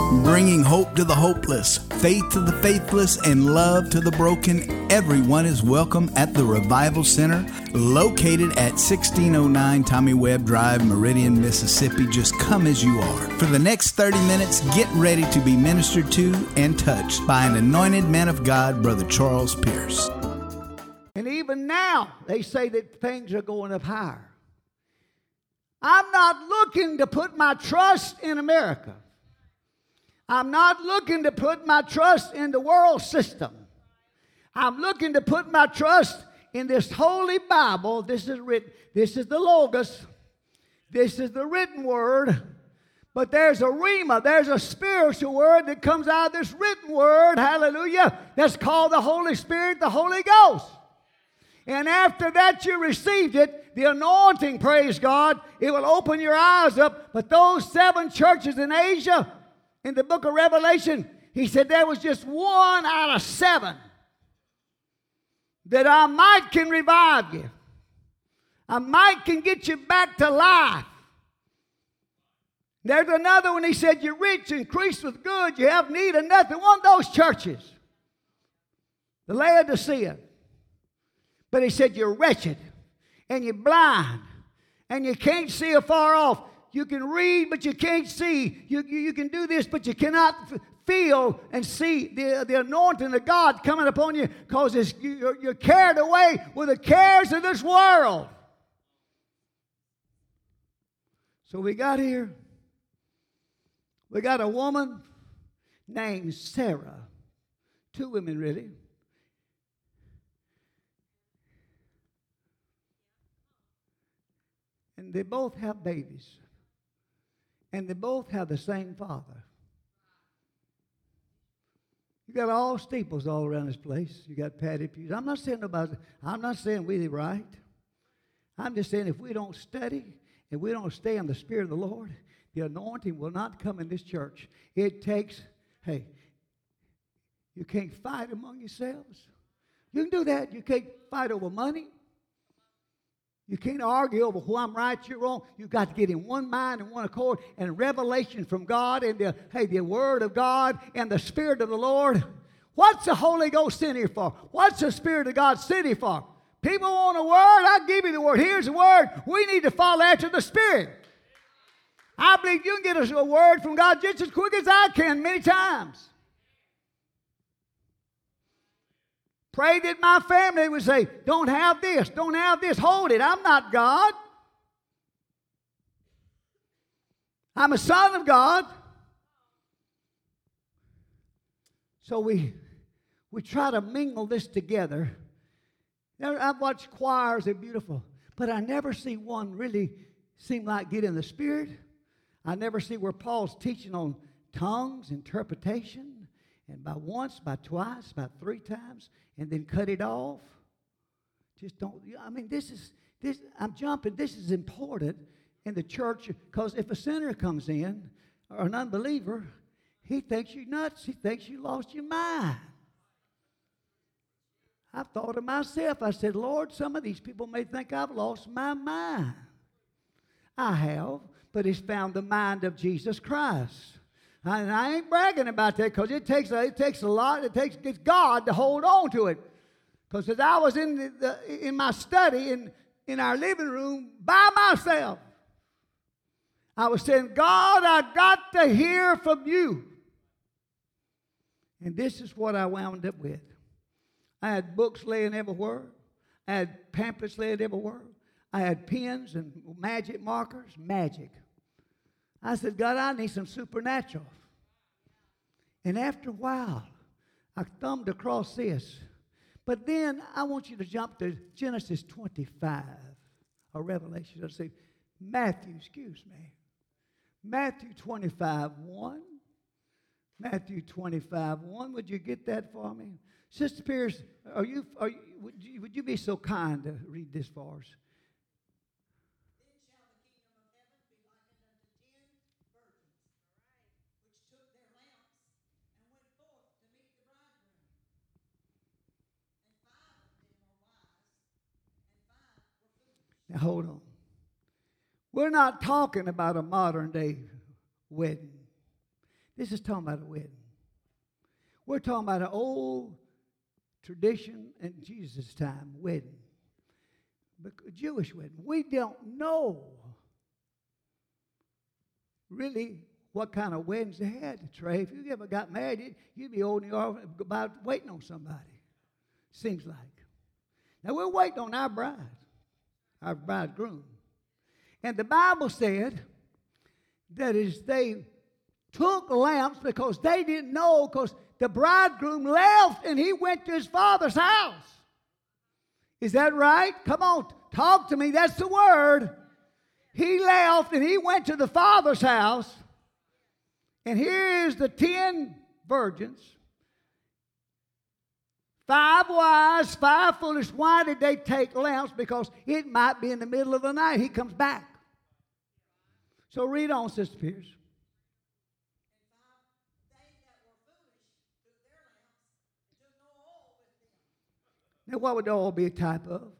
Bringing hope to the hopeless, faith to the faithless, and love to the broken, everyone is welcome at the Revival Center, located at 1609 Tommy Webb Drive, Meridian, Mississippi. Just come as you are. For the next 30 minutes, get ready to be ministered to and touched by an anointed man of God, Brother Charles Pierce. And even now, they say that things are going up higher. I'm not looking to put my trust in America. I'm not looking to put my trust in the world system. I'm looking to put my trust in this holy Bible. This is written. This is the Logos. This is the written word. But there's a rhema, there's a spiritual word that comes out of this written word, hallelujah, that's called the Holy Spirit, the Holy Ghost. And after that you received it, the anointing, praise God, it will open your eyes up. But those 7 churches in Asia, in the book of Revelation, he said there was just 1 out of 7 that our might can revive you. Our might can get you back to life. There's another one, he said, you're rich, increased with good, you have need of nothing. One of those churches, the Laodicea. But he said, you're wretched, and you're blind, and you can't see afar off. You can read, but you can't see. You can do this, but you cannot feel and see the anointing of God coming upon you because you're carried away with the cares of this world. So we got here. We got a woman named Sarah. 2 women, really. And they both have babies. And they both have the same father. You got all steeples all around this place. You got patty pews. I'm not saying we're right. I'm just saying if we don't study and we don't stay in the Spirit of the Lord, the anointing will not come in this church. It takes, hey, you can't fight among yourselves. You can do that. You can't fight over money. You can't argue over who I'm right, you're wrong. You've got to get in one mind and one accord and revelation from God and the Word of God and the Spirit of the Lord. What's the Holy Ghost sent here for? What's the Spirit of God sent here for? People want a word, I'll give you the word. Here's the word. We need to follow after the Spirit. I believe you can get a word from God just as quick as I can many times. Pray that my family would say, don't have this, don't have this, hold it. I'm not God. I'm a son of God. So we try to mingle this together. I've watched choirs, they're beautiful, but I never see one really seem like get in the Spirit. I never see where Paul's teaching on tongues, interpretation, and by once, by twice, by 3 times, and then cut it off. Just don't, I mean, I'm jumping, this is important in the church, because if a sinner comes in, or an unbeliever, he thinks you're nuts, he thinks you lost your mind. I've thought of myself, I said, Lord, some of these people may think I've lost my mind. I have, but it's found the mind of Jesus Christ. And I ain't bragging about that because it takes a lot. It takes God to hold on to it. Because as I was in my study in our living room by myself, I was saying, God, I got to hear from you. And this is what I wound up with. I had books laying everywhere. I had pamphlets laying everywhere. I had pens and magic markers. Magic. I said, God, I need some supernatural. And after a while, I thumbed across this. But then I want you to jump to Genesis 25, or Revelation. Let's see, Matthew 25:1. Matthew 25:1. Would you get that for me? Sister Pierce, would you be so kind to read this for us? Now, hold on. We're not talking about a modern day wedding. This is talking about a wedding. We're talking about an old tradition in Jesus' time, wedding. But a Jewish wedding. We don't know really what kind of weddings they had, Trey. If you ever got married, you'd be old and you're about waiting on somebody. Seems like. Now we're waiting on our bride, our bridegroom. And the Bible said that is they took lamps because they didn't know, because the bridegroom left and he went to his father's house. Is that right? Come on, talk to me. That's the word. He left and he went to the father's house. And here's the 10 virgins. 5 wise, 5 foolish. Why did they take lamps? Because it might be in the middle of the night. He comes back. So read on, Sister Pierce. Now, what would the oil be a type of?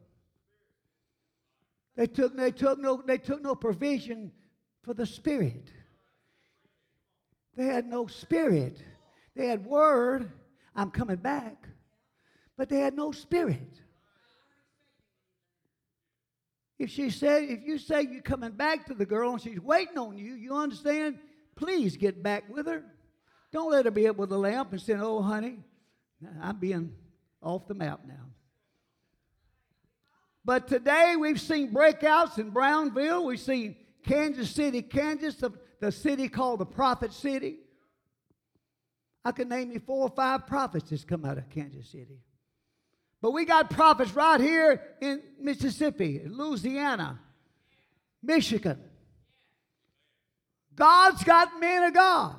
They took no provision for the Spirit. They had no Spirit. They had word, I'm coming back, but they had no Spirit. If you say you're coming back to the girl and she's waiting on you, you understand? Please get back with her. Don't let her be up with a lamp and say, oh, honey, I'm being off the map now. But today we've seen breakouts in Brownville. We've seen Kansas City, Kansas, the city called the Prophet City. I can name you 4 or 5 prophets that's come out of Kansas City. But we got prophets right here in Mississippi, Louisiana, Michigan. God's got men of God.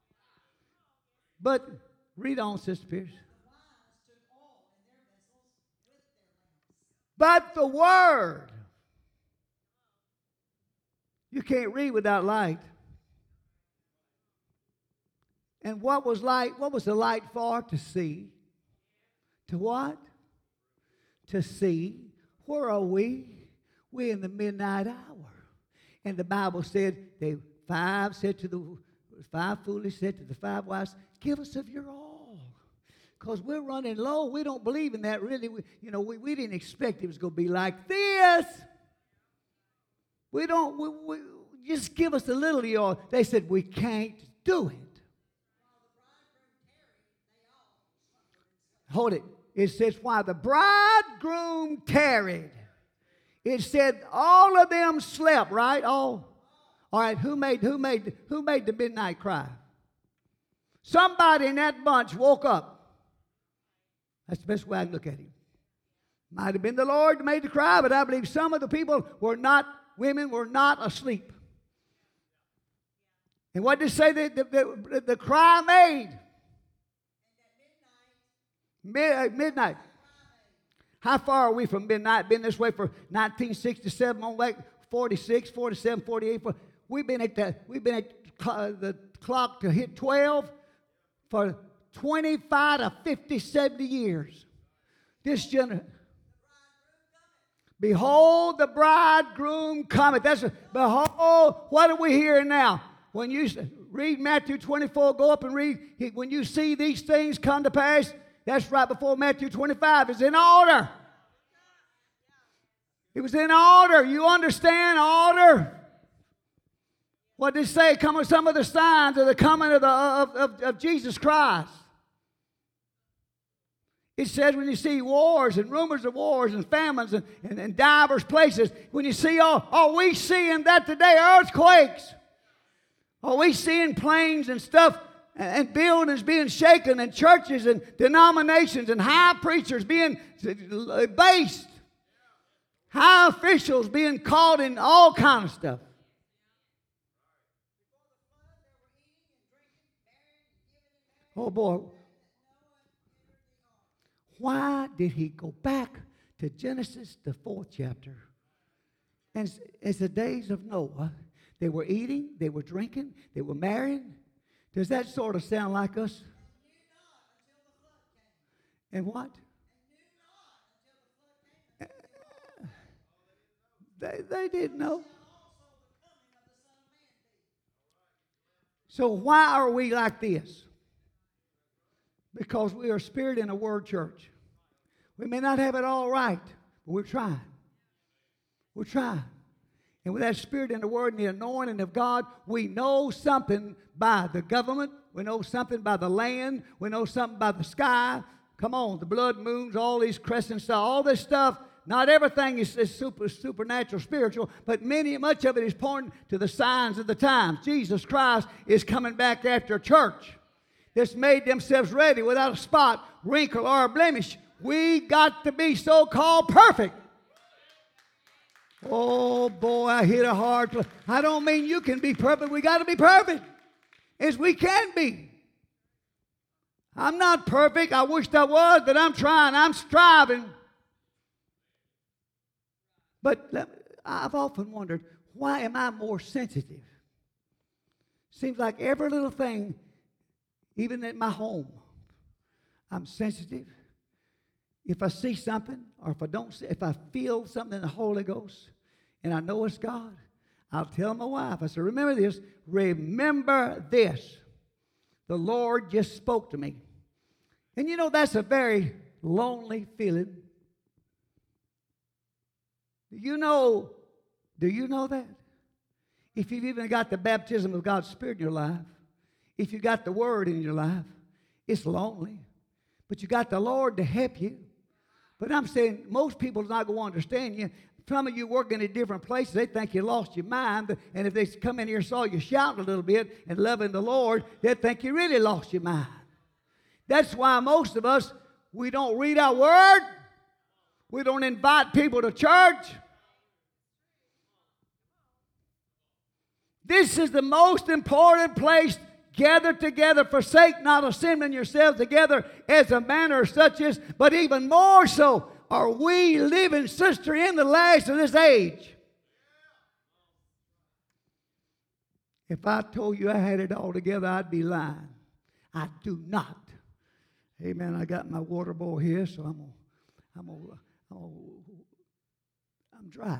But read on, Sister Pierce. But the Word. You can't read without light. And what was light? What was the light for? To see. To what? To see. Where are we? We're in the midnight hour. And the Bible said, 5 foolish said to the 5 wise, give us of your all. Because we're running low. We don't believe in that really. We didn't expect it was going to be like this. We just give us a little of your. They said, we can't do it. Hold it. It says, while the bridegroom tarried. It said all of them slept, right? All right, who made the midnight cry? Somebody in that bunch woke up. That's the best way I can look at him. Might have been the Lord that made the cry, but I believe some of the women were not asleep. And what did it say the cry made? Midnight. How far are we from midnight? Been this way for 1967, on like 46, 47, 48. We've been at the clock to hit 12 for 25 to 50, 70 years. This generation. Behold, the bridegroom cometh. Behold, what are we hearing now? When you read Matthew 24, go up and read. When you see these things come to pass, that's right before Matthew 25. It's in order. It was in order. You understand order? What did it say? Some of the signs of the coming of Jesus Christ. It says when you see wars and rumors of wars and famines and divers places, when you see, are we seeing that today? Earthquakes. Are we seeing planes and stuff and buildings being shaken and churches and denominations and high preachers being based? High officials being caught in all kind of stuff. Oh boy. Why did he go back to Genesis, the 4th chapter? And it's the days of Noah. They were eating, they were drinking, they were marrying. Does that sort of sound like us? And what? They didn't know. So why are we like this? Because we are Spirit in a Word church. We may not have it all right, but we're trying. We're trying. And with that Spirit in the Word and the anointing of God, we know something by the government. We know something by the land. We know something by the sky. Come on, the blood moons, all these crescent stars, all this stuff. Not everything is supernatural, spiritual, but much of it is pointing to the signs of the times. Jesus Christ is coming back after a church that's made themselves ready without a spot, wrinkle, or a blemish. We got to be so-called perfect. Oh, boy, I hit a hard place. I don't mean you can be perfect. We got to be perfect as we can be. I'm not perfect. I wished I was, but I'm trying. I'm striving. But I've often wondered, why am I more sensitive? Seems like every little thing, even at my home, I'm sensitive. If I see something, or if I feel something in the Holy Ghost, and I know it's God, I'll tell my wife. I say, remember this. Remember this. The Lord just spoke to me. And you know, that's a very lonely feeling. Do you know that? If you've even got the baptism of God's Spirit in your life, if you got the Word in your life, it's lonely. But you got the Lord to help you. But I'm saying most people are not going to understand you. Some of you working in different places, they think you lost your mind. And if they come in here and saw you shouting a little bit and loving the Lord, they'd think you really lost your mind. That's why most of us, we don't read our Word. We don't invite people to church. This is the most important place. Gather together, forsake not assembling yourselves together as a manner such as, but even more so, are we living, sister, in the last of this age. If I told you I had it all together, I'd be lying. I do not. Amen. I got my water bowl here, so I'm dry.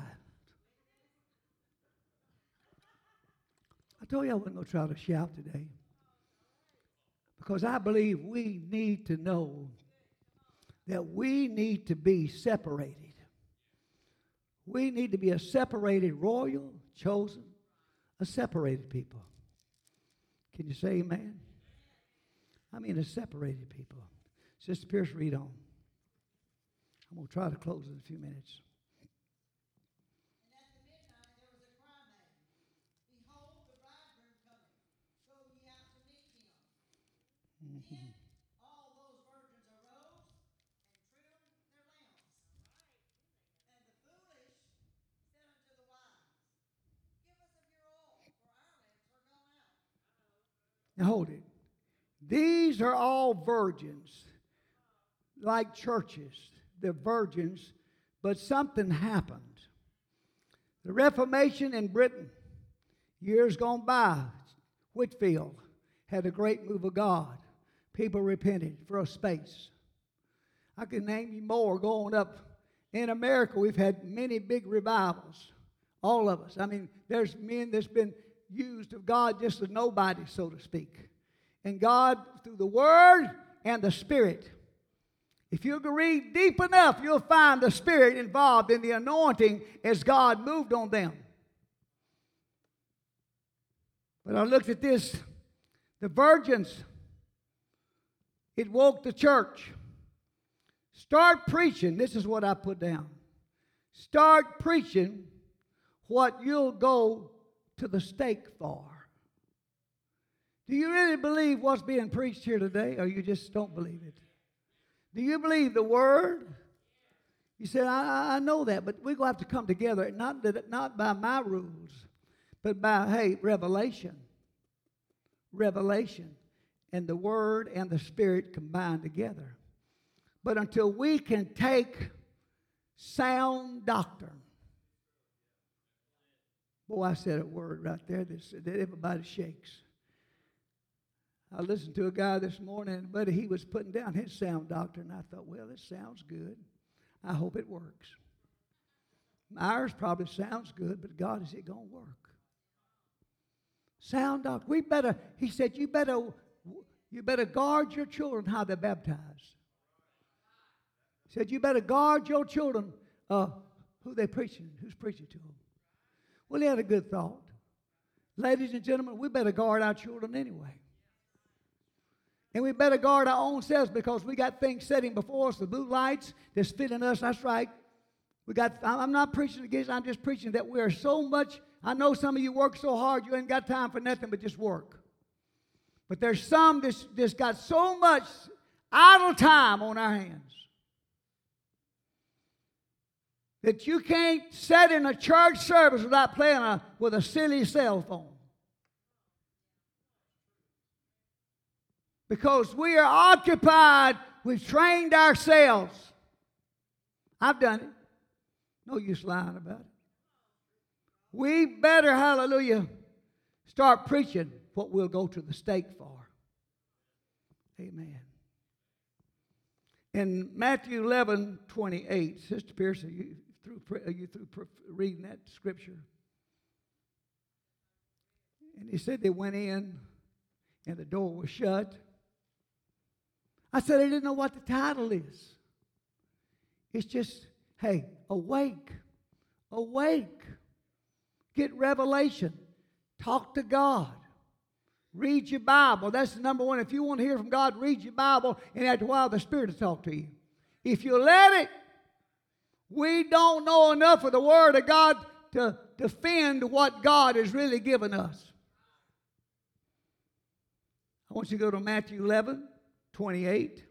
I told you I wasn't going to try to shout today. Because I believe we need to know that we need to be separated. We need to be a separated royal, chosen, a separated people. Can you say amen? I mean a separated people. Sister Pierce, read on. I'm going to try to close in a few minutes. Then all those virgins arose and trimmed their lamps. And the foolish said unto the wise, give us of your oil, for our lamps are gone out. Now hold it. These are all virgins, like churches. They're virgins, but something happened. The Reformation in Britain, years gone by, Whitefield had a great move of God. People repented for a space. I can name you more going up. In America, we've had many big revivals. All of us. I mean, there's men that's been used of God just as nobody, so to speak. And God, through the Word and the Spirit. If you can read deep enough, you'll find the Spirit involved in the anointing as God moved on them. But I looked at this. The virgins, it woke the church. Start preaching. This is what I put down. Start preaching what you'll go to the stake for. Do you really believe what's being preached here today, or you just don't believe it? Do you believe the Word? You said, I know that, but we're going to have to come together, not by my rules, but by, revelation. Revelation. And the Word and the Spirit combined together. But until we can take sound doctrine. Boy, I said a word right there that everybody shakes. I listened to a guy this morning, but he was putting down his sound doctrine. I thought, well, this sounds good. I hope it works. Ours probably sounds good, but God, is it going to work? Sound doctrine. He said, you better guard your children how they're baptized. He said, you better guard your children who's preaching to them. Well, he had a good thought. Ladies and gentlemen, we better guard our children anyway. And we better guard our own selves because we got things setting before us, the blue lights that's fitting us. That's right. I'm not preaching against, I'm just preaching that we are so much. I know some of you work so hard, you ain't got time for nothing but just work. But there's some that's got so much idle time on our hands that you can't sit in a church service without playing with a silly cell phone. Because we are occupied, we've trained ourselves. I've done it. No use lying about it. We better, hallelujah, start preaching what we'll go to the stake for. Amen. In Matthew 11:28, Sister Pierce, are you through reading that scripture? And he said they went in and the door was shut. I said I didn't know what the title is. It's just, hey, awake. Awake. Get revelation. Talk to God. Read your Bible. That's the number one. If you want to hear from God, read your Bible, and after a while the Spirit will talk to you. If you let it, we don't know enough of the Word of God to defend what God has really given us. I want you to go to Matthew 11:28.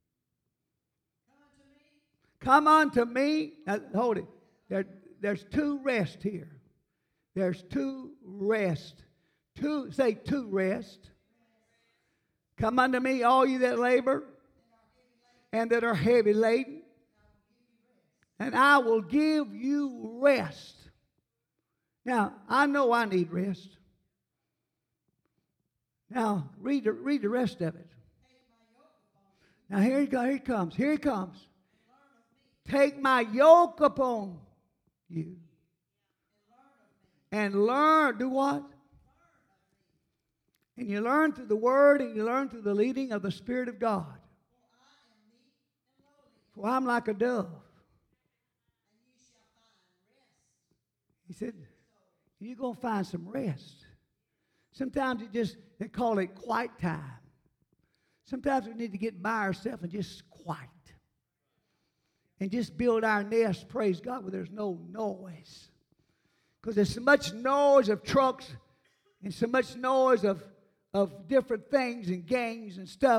Come unto me. Now, hold it. There's two rest here. There's two rest. Say two rest. Come unto me, all you that labor and that are heavy laden, and I will give you rest. Now, I know I need rest. Now, read the rest of it. Now, here he comes. Here he comes. Take my yoke upon you. And learn, do what? And you learn through the Word and you learn through the leading of the Spirit of God. For I'm like a dove. He said, you're going to find some rest. Sometimes they call it quiet time. Sometimes we need to get by ourselves and just quiet. And just build our nest, praise God, where there's no noise. Because there's so much noise of trucks and so much noise of different things and gangs and stuff.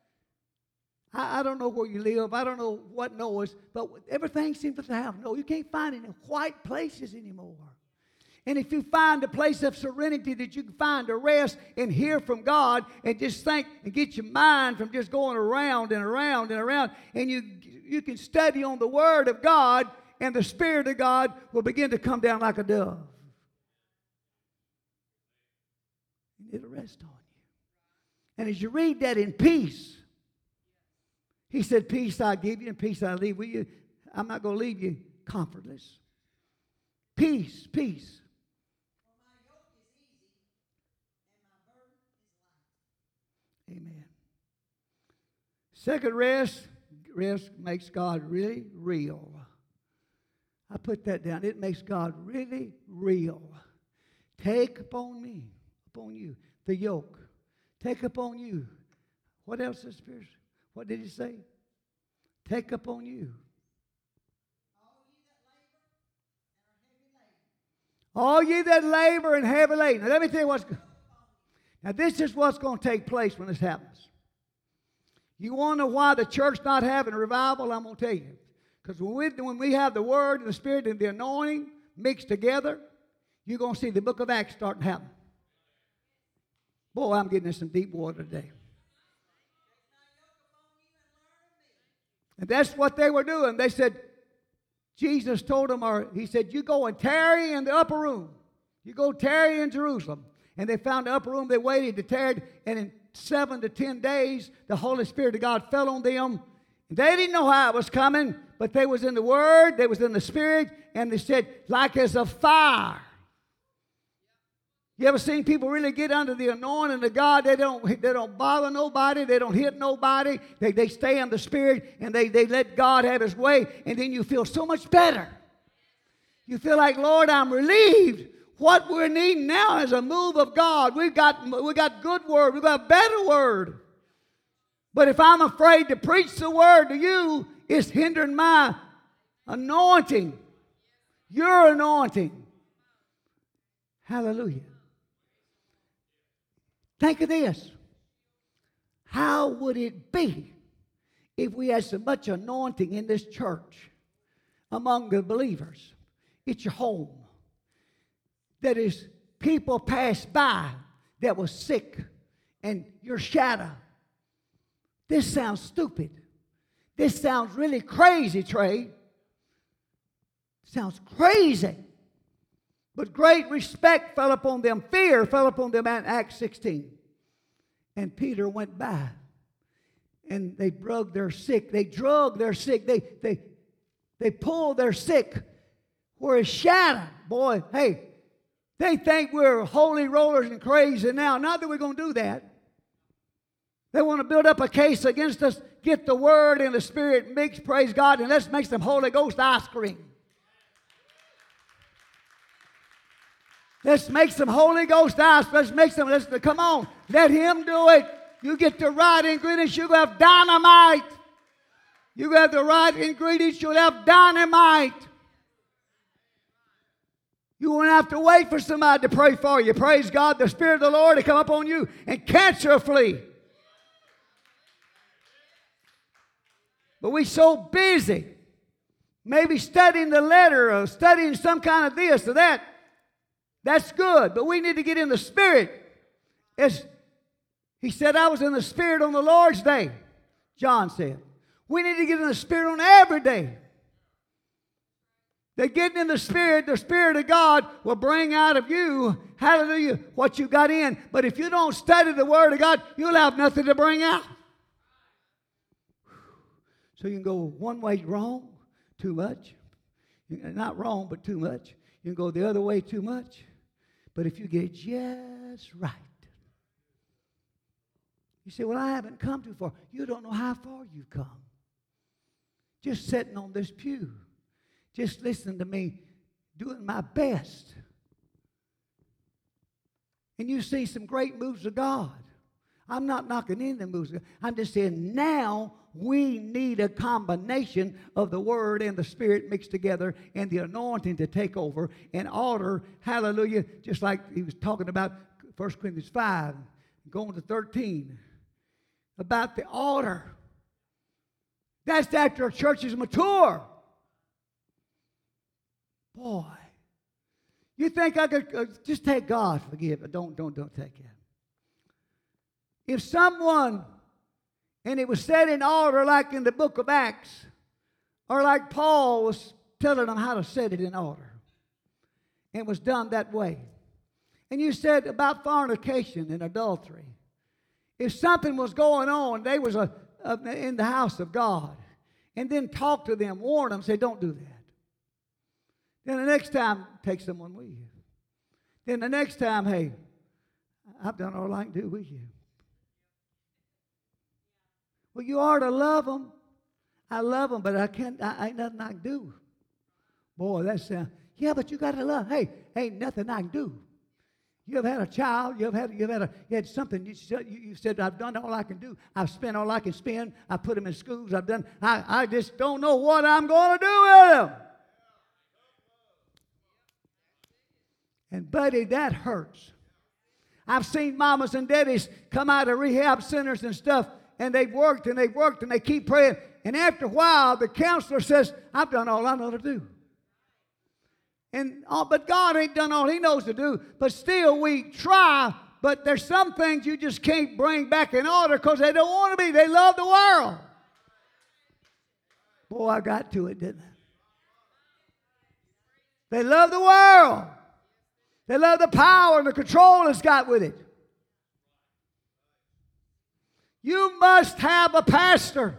I don't know where you live. I don't know what noise, but everything seems to have noise. You can't find any quiet places anymore. And if you find a place of serenity that you can find a rest and hear from God and just think and get your mind from just going around and around and around, and you can study on the Word of God, and the Spirit of God will begin to come down like a dove. And it'll rest on you. And as you read that in peace, he said, peace I give you and peace I leave with you. I'm not going to leave you comfortless. Peace, peace. Amen. Second rest makes God really real. I put that down. It makes God really real. Take upon me, upon you, the yoke. Take upon you. What else is Spirit? What did he say? Take upon you. All ye that labor and heavy laden. Now let me tell you now this is what's going to take place when this happens. You want to know why the church not having a revival? I'm going to tell you. Because when we have the Word and the Spirit and the anointing mixed together, you're going to see the book of Acts starting to happen. Boy, I'm getting in some deep water today. And that's what they were doing. They said, Jesus told them, or he said, you go and tarry in the upper room. You go tarry in Jerusalem. And they found the upper room. They waited to tarry. And in 7 to 10 days, the Holy Spirit of God fell on them. They didn't know how it was coming, but they was in the Word, they was in the Spirit, and they said, like as a fire. You ever seen people really get under the anointing of God? They don't bother nobody. They don't hit nobody. They stay in the Spirit, and they let God have His way, and then you feel so much better. You feel like, Lord, I'm relieved. What we're needing now is a move of God. We got good word. We've got better word. But if I'm afraid to preach the word to you, it's hindering my anointing. Your anointing. Hallelujah. Think of this. How would it be if we had so much anointing in this church among the believers? It's your home. That is, people pass by that was sick and your shadow. This sounds stupid. This sounds really crazy, Trey. Sounds crazy. But great respect fell upon them. Fear fell upon them in Acts 16. And Peter went by. And they drug their sick. They pulled their sick. Where his shadow. Boy, hey. They think we're holy rollers and crazy now. Not that we're going to do that. They want to build up a case against us. Get the word and the Spirit mix, praise God. And let's make some Holy Ghost ice cream. Let's make some Holy Ghost ice. Come on. Let Him do it. You get the right ingredients, you're going to have dynamite. You have the right ingredients, you'll have dynamite. You won't have to wait for somebody to pray for you. Praise God. The Spirit of the Lord will come upon you and cancer will flee. But we're so busy. Maybe studying the letter or studying some kind of this or that. That's good, but we need to get in the Spirit. As he said, I was in the Spirit on the Lord's day, John said. We need to get in the Spirit on every day. That getting in the Spirit of God will bring out of you, hallelujah, what you got in. But if you don't study the Word of God, you'll have nothing to bring out. So you can go one way wrong, too much. Not wrong, but too much. You can go the other way too much. But if you get it just right. You say, well, I haven't come too far. You don't know how far you've come. Just sitting on this pew. Just listening to me doing my best. And you see some great moves of God. I'm not knocking in the moves of God. I'm just saying now we need a combination of the Word and the Spirit mixed together and the anointing to take over and order, hallelujah, just like he was talking about 1 Corinthians 5, going to 13, about the order. That's after a church is mature. Boy, you think I could just take God, forgive, but don't take Him. If someone, and it was set in order like in the book of Acts, or like Paul was telling them how to set it in order, and it was done that way. And you said about fornication and adultery. If something was going on, they was in the house of God, and then talk to them, warn them, say, don't do that. Then the next time, take someone with you. Then the next time, hey, I've done all I can do with you. Well, you ought to love them. I love them, but I ain't nothing I can do. Boy, that sounds, yeah, but you got to love. Hey, ain't nothing I can do. You ever had a child? You had something. You said, I've done all I can do. I've spent all I can spend. I put them in schools. I just don't know what I'm going to do with them. And buddy, that hurts. I've seen mamas and daddies come out of rehab centers and stuff, and they've worked and they keep praying. And after a while, the counselor says, I've done all I know to do. But God ain't done all He knows to do. But still, we try. But there's some things you just can't bring back in order because they don't want to be. They love the world. Boy, I got to it, didn't I? They love the world. They love the power and the control it's got with it. You must have a pastor.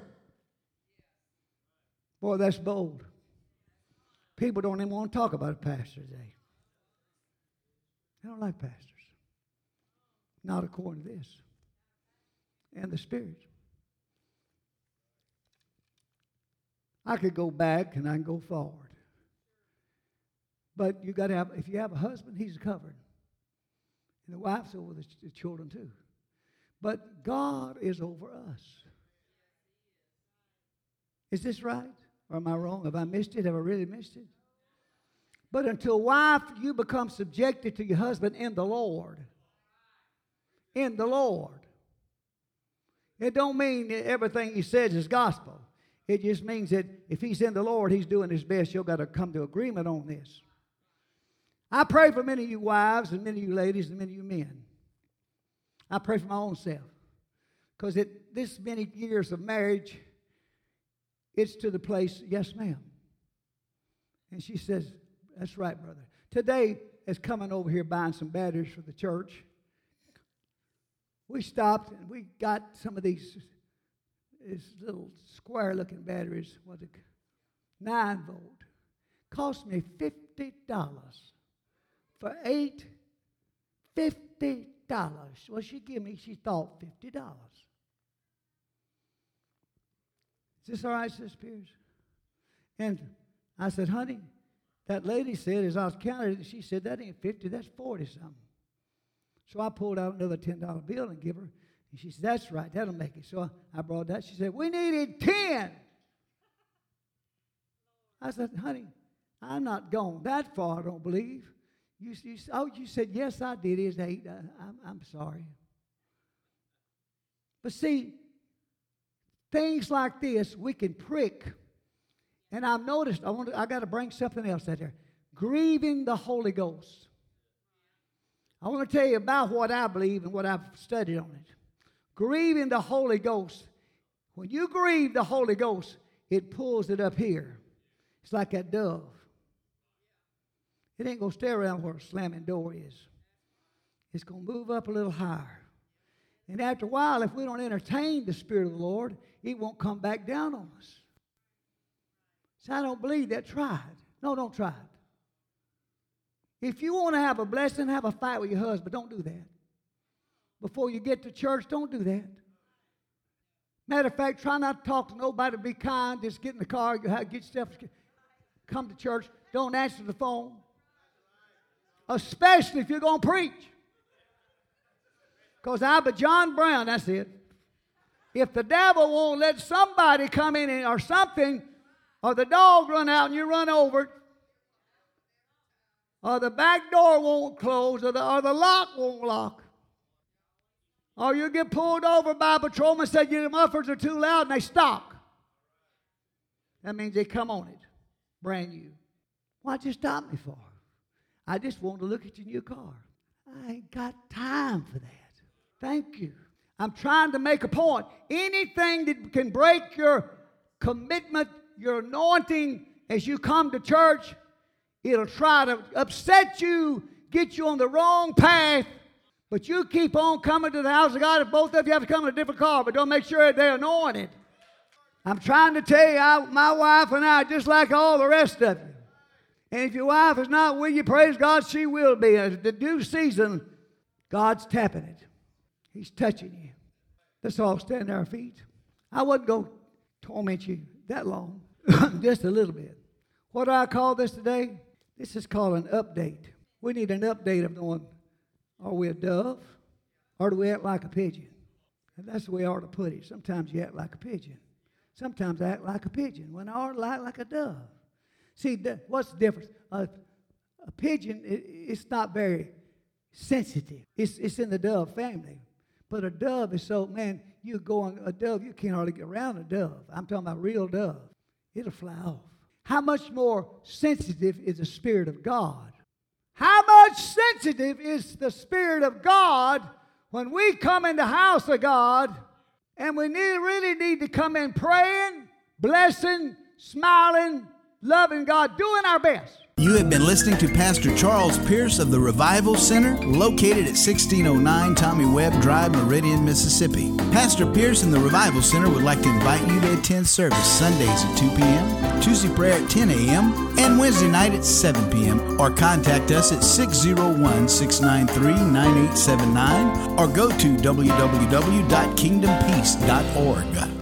Boy, that's bold. People don't even want to talk about a pastor today. They don't like pastors. not according to this. And the Spirit. I could go back and I can go forward. But you got to have, if you have a husband, he's covered. And the wife's over the children too. But God is over us. Is this right? Or am I wrong? Have I missed it? Have I really missed it? But until wife, you become subjected to your husband in the Lord. In the Lord. It don't mean that everything he says is gospel. It just means that if he's in the Lord, he's doing his best. You've got to come to agreement on this. I pray for many of you wives and many of you ladies and many of you men. I pray for my own self. Because this many years of marriage, it's to the place, yes, ma'am. And she says, that's right, brother. Today, as coming over here buying some batteries for the church, we stopped and we got some of these little square-looking batteries, 9-volt. Cost me $50 for 8. $50. Well, she thought $50. Is this all right, Sister Pierce? And I said, honey, that lady said, as I was counting it, she said, that ain't 50, that's 40-something. So I pulled out another $10 bill and give her. And she said, that's right, that'll make it. So I brought that. She said, we needed 10. I said, honey, I'm not gone that far, I don't believe. You said, yes, I did. It's 8. I'm sorry. But see, things like this, we can prick. And I've noticed, I got to bring something else out there. Grieving the Holy Ghost. I want to tell you about what I believe and what I've studied on it. Grieving the Holy Ghost. When you grieve the Holy Ghost, it pulls it up here. It's like that dove. It ain't going to stay around where a slamming door is. It's going to move up a little higher. And after a while, if we don't entertain the Spirit of the Lord, it won't come back down on us. So I don't believe that. Try it. No, don't try it. If you want to have a blessing, have a fight with your husband. Don't do that. Before you get to church, don't do that. Matter of fact, try not to talk to nobody. Be kind. Just get in the car, get stuff. Come to church. Don't answer the phone. Especially if you're going to preach. Because but John Brown, that's it. If the devil won't let somebody come in or something, or the dog run out and you run over it, or the back door won't close, or the lock won't lock, or you get pulled over by a patrolman and say your mufflers are too loud and they stop. That means they come on it, brand new. What'd you stop me for? I just wanted to look at your new car. I ain't got time for that. Thank you. I'm trying to make a point. Anything that can break your commitment, your anointing as you come to church, it'll try to upset you, get you on the wrong path, but you keep on coming to the house of God. If both of you have to come in a different car, but don't make sure they're anointed. I'm trying to tell you, my wife and I are just like all the rest of you. And if your wife is not with you, praise God, she will be. At the due season, God's tapping it. He's touching you. Let's all stand on our feet. I wasn't going to torment you that long, just a little bit. What do I call this today? This is called an update. We need an update of knowing, are we a dove or do we act like a pigeon? And that's the way I ought to put it. Sometimes you act like a pigeon. Sometimes I act like a pigeon when I ought to act like a dove. See, what's the difference? A pigeon, it's not very sensitive. It's in the dove family. But a dove is so, man, you can't hardly get around a dove. I'm talking about real dove. It'll fly off. How much more sensitive is the Spirit of God? How much sensitive is the Spirit of God when we come in the house of God and we really need to come in praying, blessing, smiling, loving God, doing our best. You have been listening to Pastor Charles Pierce of the Revival Center, located at 1609 Tommy Webb Drive, Meridian, Mississippi. Pastor Pierce and the Revival Center would like to invite you to attend service Sundays at 2 p.m., Tuesday prayer at 10 a.m., and Wednesday night at 7 p.m., or contact us at 601-693-9879, or go to www.kingdompeace.org.